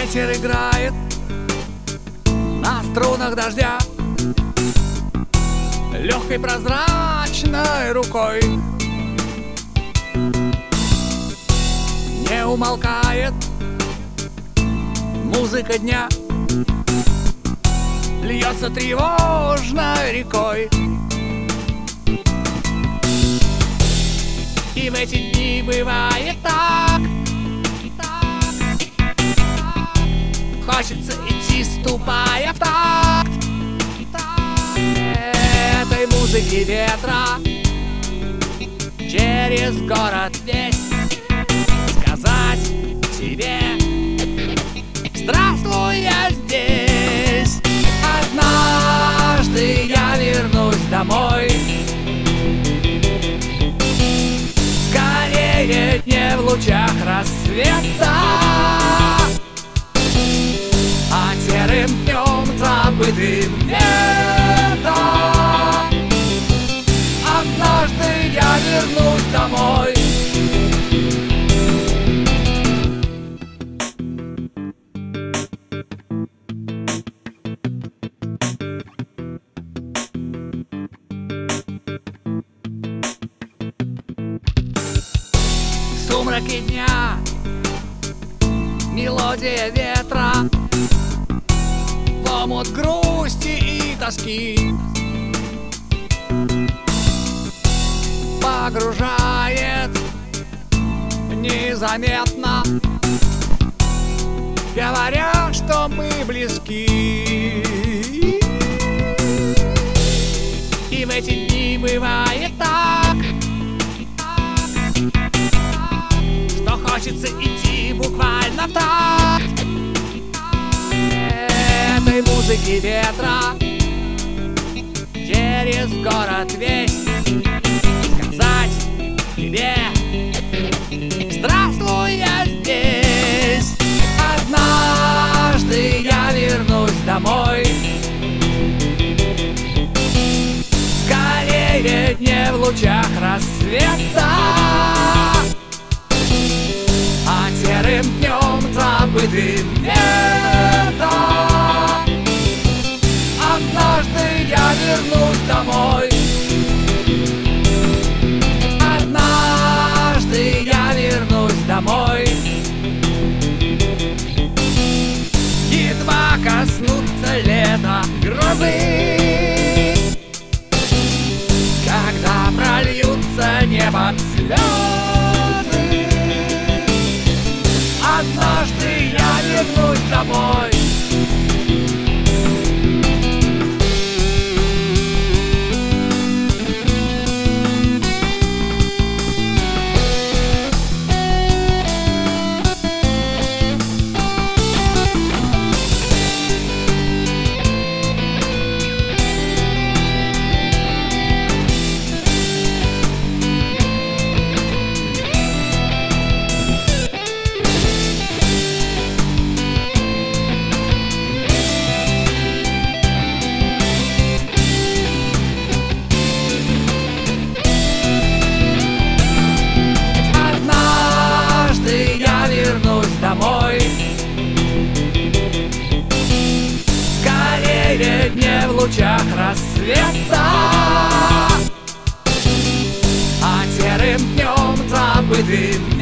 Ветер играет на струнах дождя, легкой прозрачной рукой. Не умолкает музыка дня, льется тревожной рекой. И в эти дни бывает так, хочется идти, ступая в такт этой музыки ветра. Через город весь сказать тебе: здравствуй, я здесь. Однажды я вернусь домой, скорее не в лучах рассвета, а серым днем забытым летом. Однажды я вернусь домой. В сумраке дня мелодия ветра в омут грусти и тоски погружает незаметно, говоря, что мы близки. И в эти дни бывает так, что хочется идти буквально в такт этой музыки ветра. Через город весь сказать тебе: здравствуй, я здесь. Однажды я вернусь домой, скорее не в лучах рассвета, а серым днем забытым летом. Однажды я вернусь домой. Однажды я вернусь домой. Едва коснутся лета грозы, когда прольются небом слезы. Однажды я вернусь домой. Домой, скорее не в лучах рассвета, а серым днем забытым